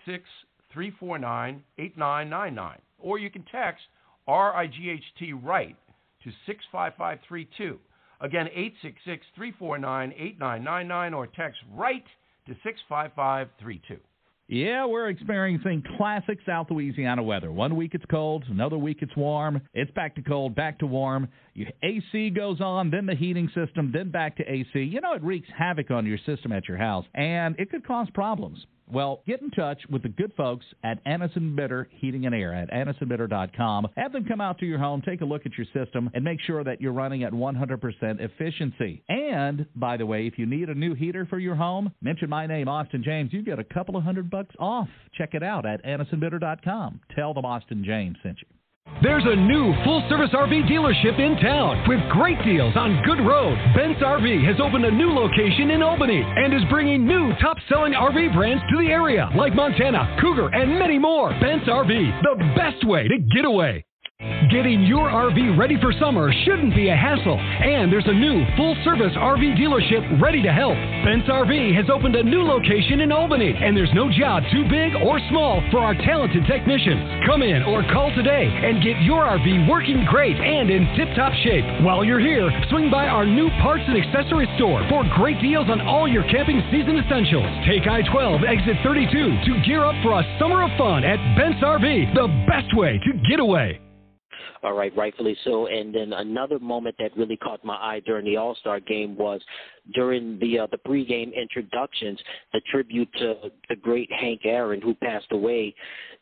866-349-8999, or you can text RIGHT-RIGHT to 65532. Again, 866-349-8999, or text RIGHT to 65532. Yeah, we're experiencing classic South Louisiana weather. One week it's cold, another week it's warm. It's back to cold, back to warm. Your AC goes on, then the heating system, then back to AC. You know, it wreaks havoc on your system at your house, and it could cause problems. Well, get in touch with the good folks at Anderson Bitter Heating and Air at AndersonBitter.com. Have them come out to your home, take a look at your system, and make sure that you're running at 100% efficiency. And, by the way, if you need a new heater for your home, mention my name, Austin James. You get a couple of $100 off. Check it out at AndersonBitter.com. Tell them Austin James sent you. There's a new full-service RV dealership in town with great deals on Good Road. Bent's RV has opened a new location in Albany and is bringing new top-selling RV brands to the area like Montana, Cougar, and many more. Bent's RV, the best way to get away. Getting your RV ready for summer shouldn't be a hassle, and there's a new full-service RV dealership ready to help. Bent's RV has opened a new location in Albany, and there's no job too big or small for our talented technicians. Come in or call today and get your RV working great and in tip-top shape. While you're here, swing by our new parts and accessory store for great deals on all your camping season essentials. Take I-12 exit 32 to gear up for a summer of fun at Bent's RV, the best way to get away. All right, rightfully so. And then another moment that really caught my eye during the All-Star game was during the pregame introductions, the tribute to the great Hank Aaron, who passed away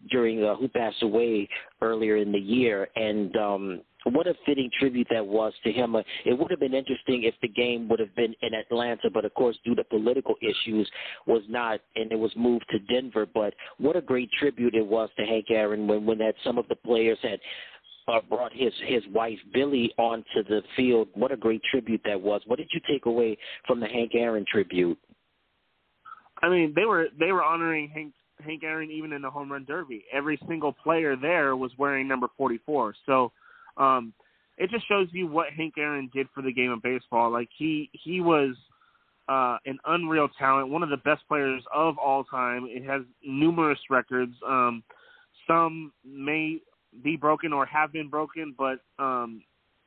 earlier in the year. And what a fitting tribute that was to him. It would have been interesting if the game would have been in Atlanta, but of course, due to political issues, was not, and it was moved to Denver. But what a great tribute it was to Hank Aaron when that some of the players had brought his wife Billy onto the field. What a great tribute that was. What did you take away from the Hank Aaron tribute? I mean, they were honoring Hank Aaron even in the home run derby. Every single player there was wearing number 44. So it just shows you what Hank Aaron did for the game of baseball. Like he was an unreal talent, one of the best players of all time. It has numerous records. Some may be broken or have been broken, but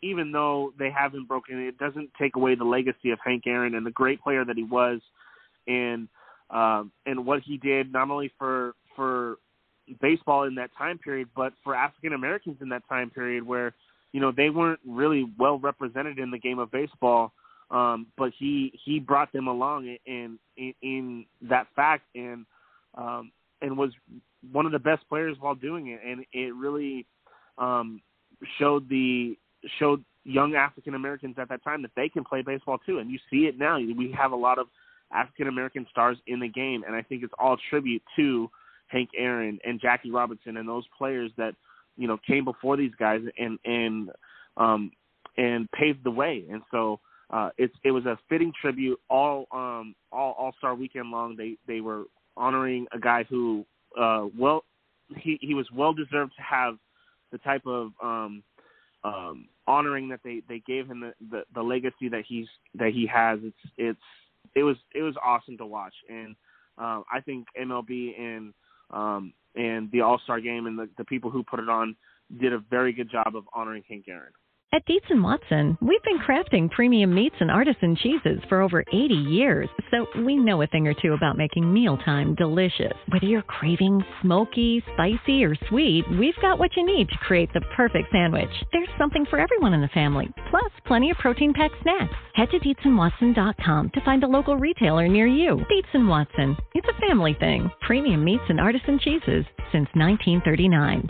even though they haven't broken it, doesn't take away the legacy of Hank Aaron and the great player that he was, and what he did not only for baseball in that time period, but for African Americans in that time period where, they weren't really well represented in the game of baseball. But he brought them along in that fact and was one of the best players while doing it. And it really showed young African Americans at that time that they can play baseball too. And you see it now. We have a lot of African American stars in the game, and I think it's all tribute to Hank Aaron and Jackie Robinson and those players that came before these guys and paved the way. And so it was a fitting tribute all All-Star weekend long. They were honoring a guy who he was well deserved to have the type of honoring that they gave him, the legacy that he has. It was awesome to watch, and I think MLB and the All-Star Game and the people who put it on did a very good job of honoring Hank Aaron. At Dietz & Watson, we've been crafting premium meats and artisan cheeses for over 80 years, so we know a thing or two about making mealtime delicious. Whether you're craving smoky, spicy, or sweet, we've got what you need to create the perfect sandwich. There's something for everyone in the family, plus plenty of protein-packed snacks. Head to DietzandWatson.com to find a local retailer near you. Dietz & Watson, it's a family thing. Premium meats and artisan cheeses since 1939.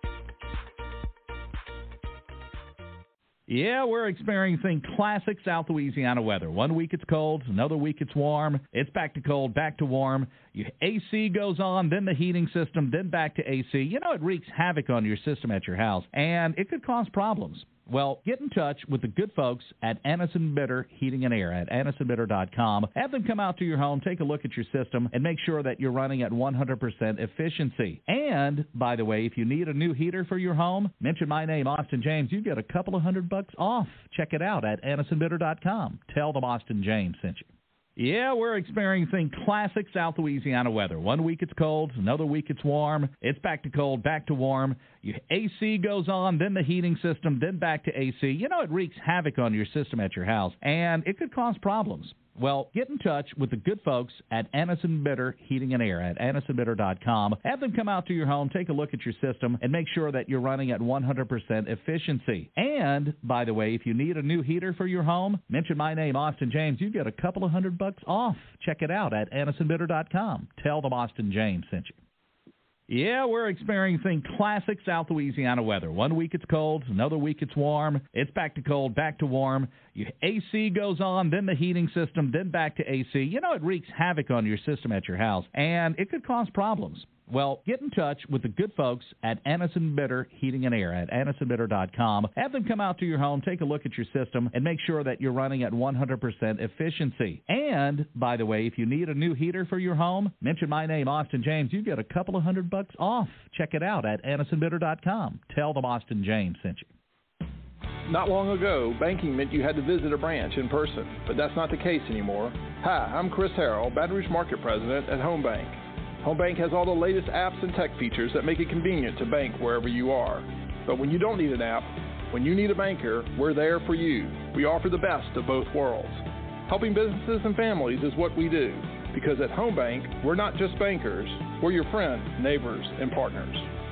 Yeah, we're experiencing classic South Louisiana weather. One week it's cold, another week it's warm. It's back to cold, back to warm. Your AC goes on, then the heating system, then back to AC. It wreaks havoc on your system at your house, and it could cause problems. Well, get in touch with the good folks at Anniston Bitter Heating and Air at AnnistonBitter.com. Have them come out to your home, take a look at your system, and make sure that you're running at 100% efficiency. And, by the way, if you need a new heater for your home, mention my name, Austin James. You get a couple of $100 off. Check it out at AnnistonBitter.com. Tell them Austin James sent you. Yeah, we're experiencing classic South Louisiana weather. One week it's cold, another week it's warm. It's back to cold, back to warm. Your AC goes on, then the heating system, then back to AC. It wreaks havoc on your system at your house, and it could cause problems. Well, get in touch with the good folks at Anniston Bitter Heating and Air at AnnistonBitter.com. Have them come out to your home, take a look at your system, and make sure that you're running at 100% efficiency. And, by the way, if you need a new heater for your home, mention my name, Austin James. You get a couple of $100 off. Check it out at AnnistonBitter.com. Tell them Austin James sent you. Yeah, we're experiencing classic South Louisiana weather. One week it's cold, another week it's warm. It's back to cold, back to warm. Your AC goes on, then the heating system, then back to AC. It wreaks havoc on your system at your house, and it could cause problems. Well, get in touch with the good folks at Anniston Bitter Heating and Air at AnnistonBitter.com. Have them come out to your home, take a look at your system, and make sure that you're running at 100% efficiency. And, by the way, if you need a new heater for your home, mention my name, Austin James. You get a couple of $100 off. Check it out at AnnistonBitter.com. Tell them Austin James sent you. Not long ago, banking meant you had to visit a branch in person, but that's not the case anymore. Hi, I'm Chris Harrell, Baton Rouge Market President at Home Bank. Home Bank has all the latest apps and tech features that make it convenient to bank wherever you are. But when you don't need an app, when you need a banker, we're there for you. We offer the best of both worlds. Helping businesses and families is what we do, because at Home Bank, we're not just bankers, we're your friends, neighbors, and partners.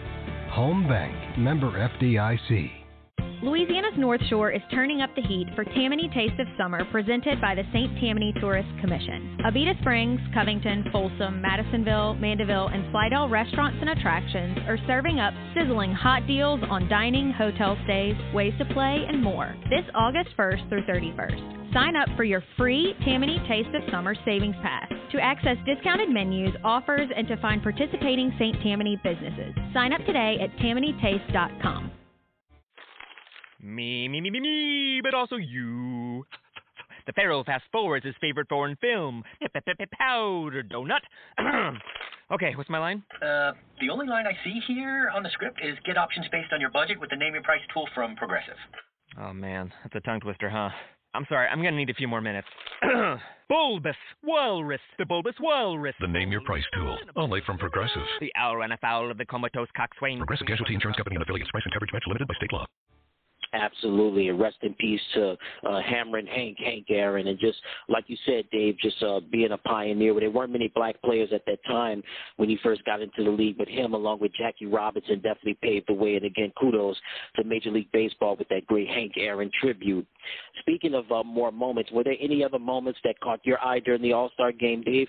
Home Bank, member FDIC. Louisiana's North Shore is turning up the heat for Tammany Taste of Summer, presented by the St. Tammany Tourist Commission. Avita Springs, Covington, Folsom, Madisonville, Mandeville, and Slidell restaurants and attractions are serving up sizzling hot deals on dining, hotel stays, ways to play, and more this August 1st through 31st. Sign up for your free Tammany Taste of Summer Savings Pass to access discounted menus, offers, and to find participating St. Tammany businesses. Sign up today at TammanyTaste.com. Me, but also you. The Pharaoh fast forwards his favorite foreign film, Powder Donut. Okay, what's my line? The only line I see here on the script is get options based on your budget with the Name Your Price tool from Progressive. Oh, man, that's a tongue twister, huh? I'm sorry, I'm gonna need a few more minutes. Bulbous Walrus, the Bulbous Walrus. The Name Your Price tool, only from Progressive. The owl ran afoul of the comatose coxswain. Progressive Casualty Insurance Company and affiliates. Price and coverage match limited by state law. Absolutely, and rest in peace to Hammerin' Hank Aaron, and just like you said, Dave, just being a pioneer. There weren't many black players at that time when he first got into the league, but him, along with Jackie Robinson, definitely paved the way. And again, kudos to Major League Baseball with that great Hank Aaron tribute. Speaking of more moments, were there any other moments that caught your eye during the All-Star game, Dave?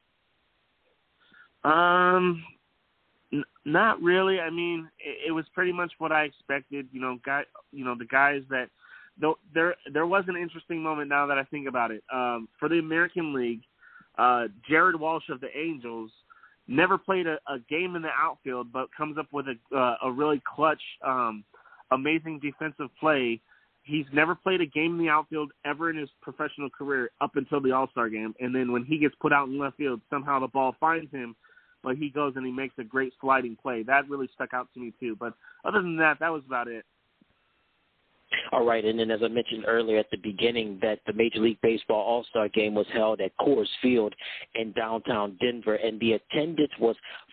Not really. I mean, it was pretty much what I expected. The guys that there was an interesting moment now that I think about it. For the American League, Jared Walsh of the Angels never played a game in the outfield, but comes up with a really clutch, amazing defensive play. He's never played a game in the outfield ever in his professional career up until the All-Star game. And then when he gets put out in left field, somehow the ball finds him, but he goes and he makes a great sliding play. That really stuck out to me too. But other than that, that was about it. All right, and then as I mentioned earlier at the beginning, that the Major League Baseball All-Star Game was held at Coors Field in downtown Denver, and the attendance was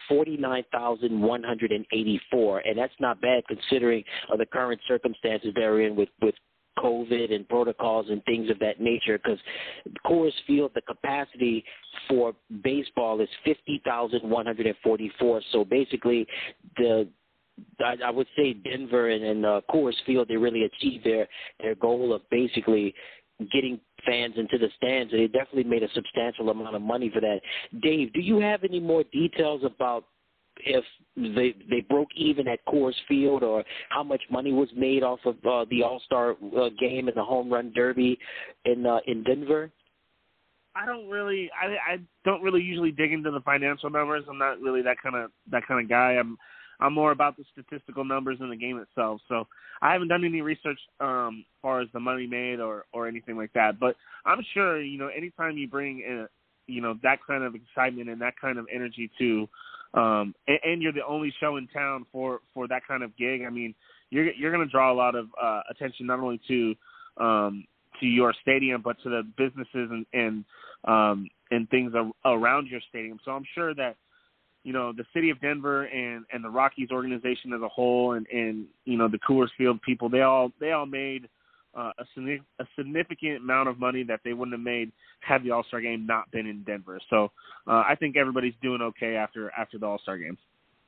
49,184, and that's not bad considering the current circumstances they're in with COVID and protocols and things of that nature, because Coors Field, the capacity for baseball is 50,144. So basically, I would say Denver and Coors Field, they really achieved their goal of basically getting fans into the stands, and they definitely made a substantial amount of money for that. Dave, do you have any more details about if they broke even at Coors Field, or how much money was made off of the All-Star game and the Home Run Derby in Denver? I don't really usually dig into the financial numbers. I'm not really that kind of guy. I'm more about the statistical numbers in the game itself. So I haven't done any research as far as the money made or anything like that. But I'm sure, anytime you bring that kind of excitement and that kind of energy to and you're the only show in town for that kind of gig, I mean, you're going to draw a lot of attention not only to your stadium, but to the businesses and things around your stadium. So I'm sure that the city of Denver and the Rockies organization as a whole, and the Coors Field people, they all made a significant amount of money that they wouldn't have made had the All-Star game not been in Denver. So I think everybody's doing okay after the All-Star game.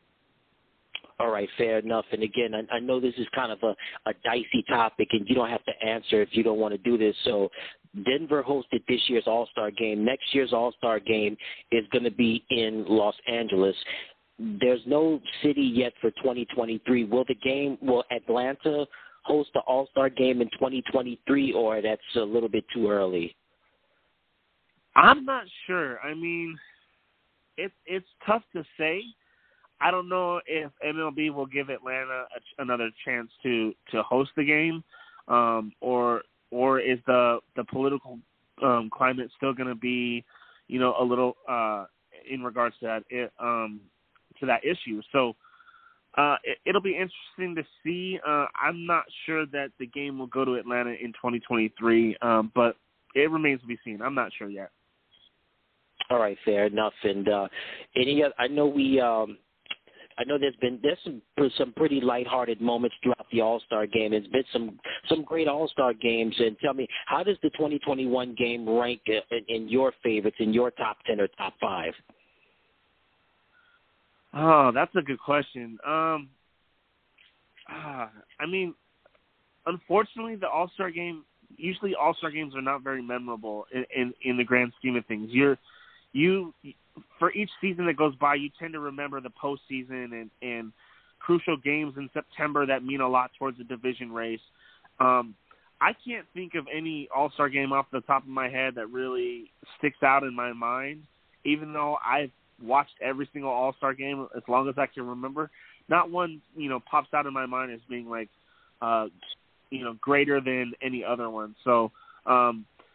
All right, fair enough. And again, I know this is kind of a dicey topic, and you don't have to answer if you don't want to do this. So Denver hosted this year's All-Star game. Next year's All-Star game is going to be in Los Angeles. There's no city yet for 2023. Will Atlanta host the All-Star game in 2023, or that's a little bit too early? I'm not sure. I mean, it's tough to say. I don't know if MLB will give Atlanta another chance to host the game, or is the political climate still going to be, a little in regards to that issue. So it'll be interesting to see. I'm not sure that the game will go to Atlanta in 2023, but it remains to be seen. I'm not sure yet. All right, fair enough. And I know there's some pretty lighthearted moments throughout the All-Star game. There's been some great All-Star games. And tell me, how does the 2021 game rank in your favorites, in your top 10 or top 5? Oh, that's a good question. I mean, unfortunately, the All-Star game, usually All-Star games are not very memorable in the grand scheme of things. For each season that goes by, you tend to remember the postseason and crucial games in September that mean a lot towards the division race. I can't think of any All-Star game off the top of my head that really sticks out in my mind, even though I've watched every single All-Star game as long as I can remember. Not one, pops out in my mind as being like, greater than any other one. So I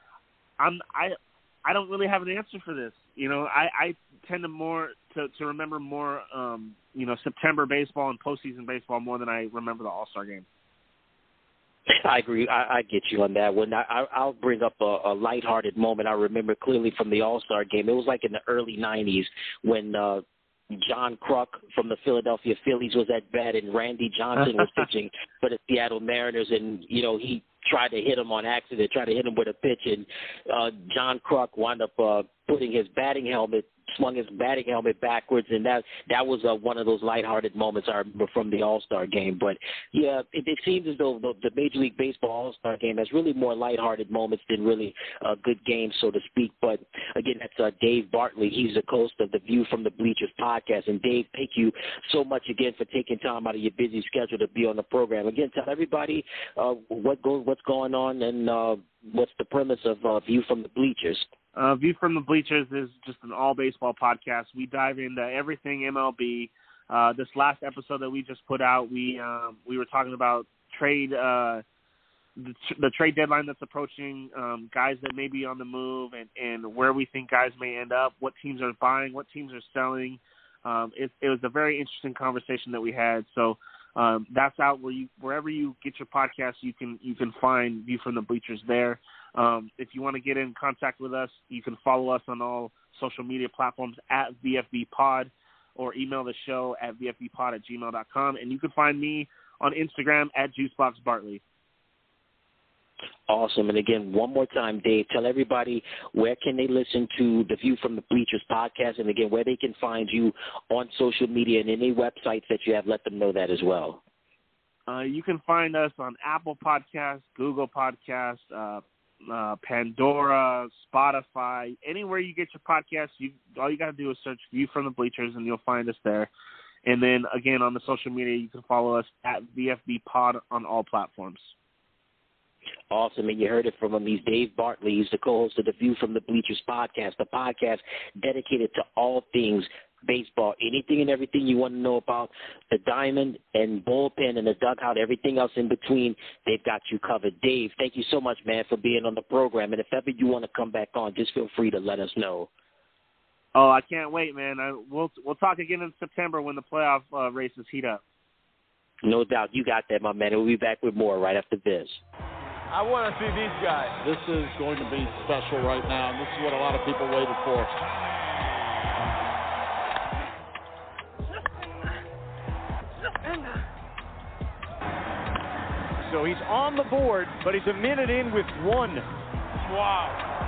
don't really have an answer for this. I tend to remember more, September baseball and postseason baseball more than I remember the All-Star game. I agree. I get you on that one. I'll bring up a lighthearted moment I remember clearly from the All-Star game. It was like in the early 90s when John Kruk from the Philadelphia Phillies was at bat, and Randy Johnson was pitching for the Seattle Mariners, and, he tried to hit him on accident, tried to hit him with a pitch, and John Kruk wound up putting his batting helmet, swung his batting helmet backwards, and that was one of those lighthearted moments I remember from the All-Star game. But, yeah, it seems as though the Major League Baseball All-Star game has really more lighthearted moments than really good games, so to speak. But, again, that's Dave Bartley. He's the host of the View from the Bleachers podcast. And, Dave, thank you so much again for taking time out of your busy schedule to be on the program. Again, tell everybody what's going on and what's the premise of View from the Bleachers. View from the Bleachers is just an all-baseball podcast. We dive into everything MLB. This last episode that we just put out, we were talking about trade, the trade deadline that's approaching, guys that may be on the move, and where we think guys may end up, what teams are buying, what teams are selling. It was a very interesting conversation that we had. So that's out wherever you get your podcast, you can find View from the Bleachers there. If you want to get in contact with us, you can follow us on all social media platforms at VFBpod, or email the show at vfbpod@gmail.com. And you can find me on Instagram at JuiceBoxBartley. Awesome. And again, one more time, Dave, tell everybody where can they listen to the View from the Bleachers podcast, and again, where they can find you on social media and any websites that you have. Let them know that as well. You can find us on Apple Podcasts, Google Podcasts, Pandora, Spotify, anywhere you get your podcasts. All you got to do is search View from the Bleachers, and you'll find us there. And then, again, on the social media, you can follow us at VFBpod on all platforms. Awesome, and you heard it from him. He's Dave Bartley. He's the co-host of the View from the Bleachers podcast, the podcast dedicated to all things baseball, anything and everything you want to know about the diamond and bullpen and the dugout, everything else in between, they've got you covered. Dave, thank you so much, man, for being on the program, and if ever you want to come back on, just feel free to let us know. Oh, I can't wait, man. We'll talk again in September when the playoff races heat up. No doubt. You got that, my man. We'll be back with more right after this. I want to see these guys. This is going to be special right now, and this is what a lot of people waited for. So he's on the board, but he's a minute in with one. Wow.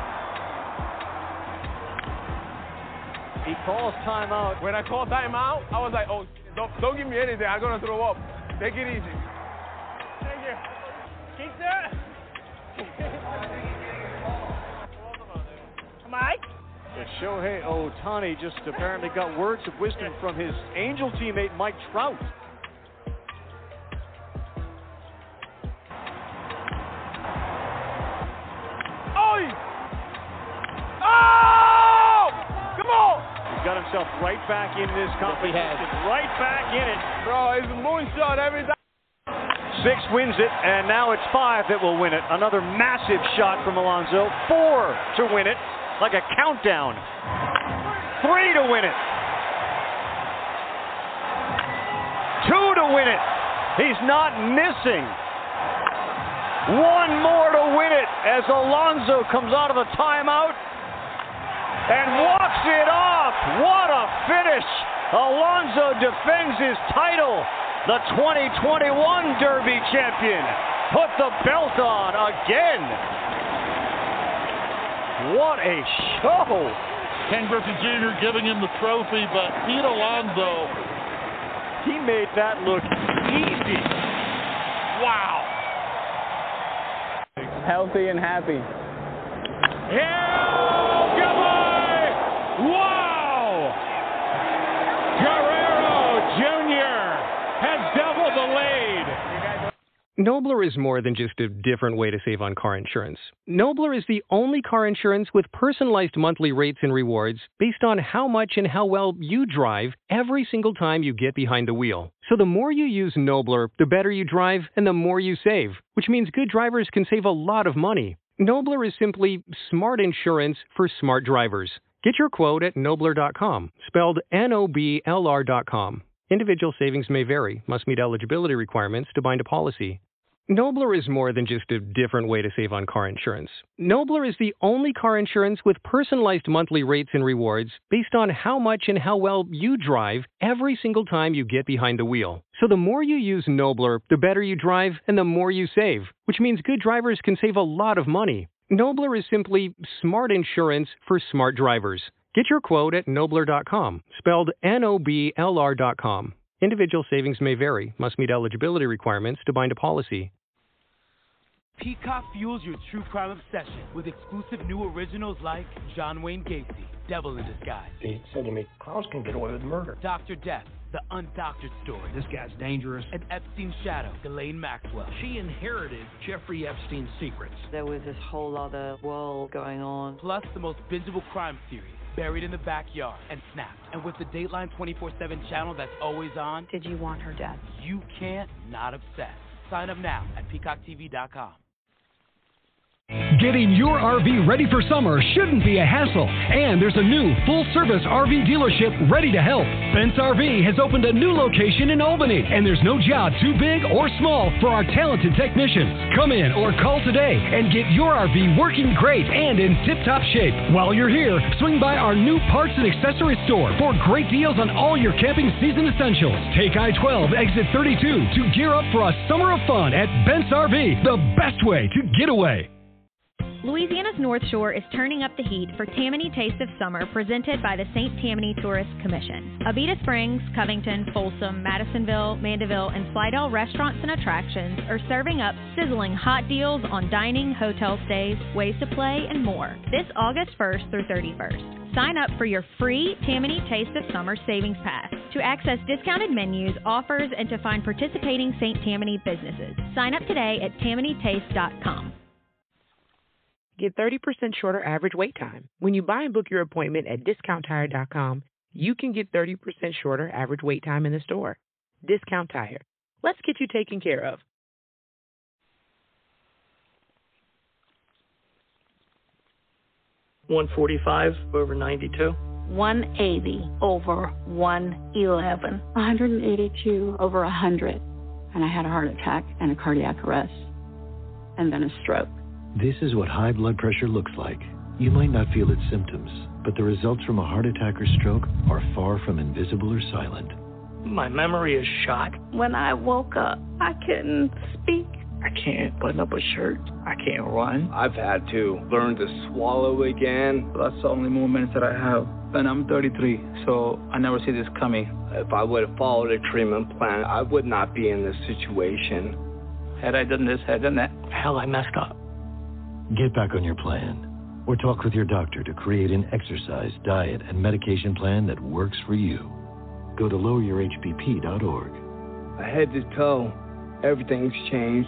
He calls timeout. When I called timeout, I was like, oh, don't give me anything. I'm going to throw up. Take it easy. Thank you. Keep there. Mike? Shohei Ohtani just apparently got words of wisdom from his Angel teammate Mike Trout. Oh! Come on! He's got himself right back in this competition. Right back in it. Bro, it's a moonshot every time. 6 wins it, and now it's 5 that will win it. Another massive shot from Alonso. 4 to win it, like a countdown. 3 to win it. 2 to win it. He's not missing. 1 more to win it as Alonso comes out of the timeout and walks it off. What a finish. Alonso defends his title. The 2021 Derby champion put the belt on again. What a show. Ken Griffey Jr. giving him the trophy, but Pete Alonso, he made that look easy. Wow. Healthy and happy. Yeah, goodbye. Wow. Guerrero Jr. has doubled the lead. Nobler is more than just a different way to save on car insurance. Nobler is the only car insurance with personalized monthly rates and rewards based on how much and how well you drive every single time you get behind the wheel. So the more you use Nobler, the better you drive and the more you save, which means good drivers can save a lot of money. Nobler is simply smart insurance for smart drivers. Get your quote at Nobler.com, spelled Nobler.com. Individual savings may vary. Must meet eligibility requirements to bind a policy. Nobler is more than just a different way to save on car insurance. Nobler is the only car insurance with personalized monthly rates and rewards based on how much and how well you drive every single time you get behind the wheel. So the more you use Nobler, the better you drive and the more you save, which means good drivers can save a lot of money. Nobler is simply smart insurance for smart drivers. Get your quote at Nobler.com, spelled Nobler.com. Individual savings may vary. Must meet eligibility requirements to bind a policy. Peacock fuels your true crime obsession with exclusive new originals like John Wayne Gacy, Devil in Disguise. He said to me, Klaus can get away with murder. Dr. Death, The Undoctored Story. This guy's dangerous. And Epstein's Shadow, Ghislaine Maxwell. She inherited Jeffrey Epstein's secrets. There was this whole other world going on. Plus the most bingeable crime series, Buried in the Backyard, and Snapped. And with the Dateline 24/7 channel that's always on. Did you want her dead? You can't not obsess. Sign up now at PeacockTV.com. Getting your RV ready for summer shouldn't be a hassle, and there's a new full-service RV dealership ready to help. Bent's RV has opened a new location in Albany, and there's no job too big or small for our talented technicians. Come in or call today and get your RV working great and in tip-top shape. While you're here, swing by our new parts and accessory store for great deals on all your camping season essentials. Take I-12 exit 32 to gear up for a summer of fun at Bent's RV, the best way to get away. Louisiana's North Shore is turning up the heat for Tammany Taste of Summer, presented by the St. Tammany Tourist Commission. Abita Springs, Covington, Folsom, Madisonville, Mandeville, and Slidell restaurants and attractions are serving up sizzling hot deals on dining, hotel stays, ways to play, and more this August 1st through 31st. Sign up for your free Tammany Taste of Summer Savings Pass to access discounted menus, offers, and to find participating St. Tammany businesses. Sign up today at TammanyTaste.com. Get 30% shorter average wait time. When you buy and book your appointment at DiscountTire.com, you can get 30% shorter average wait time in the store. Discount Tire. Let's get you taken care of. $145 over $92. 180 over 111. 182 over 100. And I had a heart attack and a cardiac arrest. And then a stroke. This is what high blood pressure looks like. You might not feel its symptoms, but the results from a heart attack or stroke are far from invisible or silent. My memory is shot. When I woke up, I couldn't speak. I can't button up a shirt. I can't run. I've had to learn to swallow again. That's the only moments that I have. And I'm 33, so I never see this coming. If I would have followed a treatment plan, I would not be in this situation. Had I done this, had I done that, hell, I messed up. Get back on your plan, or talk with your doctor to create an exercise, diet, and medication plan that works for you. Go to loweryourhbp.org. Head to toe, everything's changed.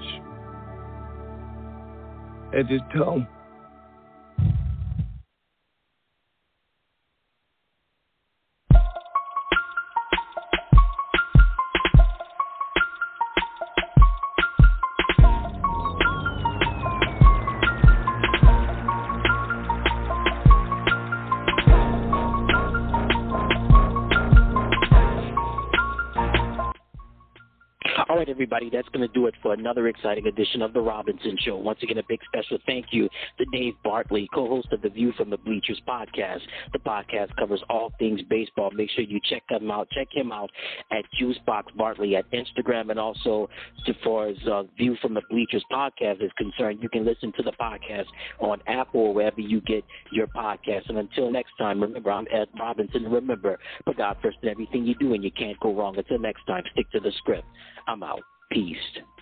Head to toe. All right, everybody, that's going to do it for another exciting edition of The Robinson Show. Once again, a big special thank you to Dave Bartley, co-host of the View from the Bleachers podcast. The podcast covers all things baseball. Make sure you check him out. Check him out at Juicebox Bartley at Instagram, and also as far as View from the Bleachers podcast is concerned, you can listen to the podcast on Apple or wherever you get your podcast. And until next time, remember, I'm Ed Robinson. And remember, put God first in everything you do, and you can't go wrong. Until next time, stick to the script. I'm out. Peace.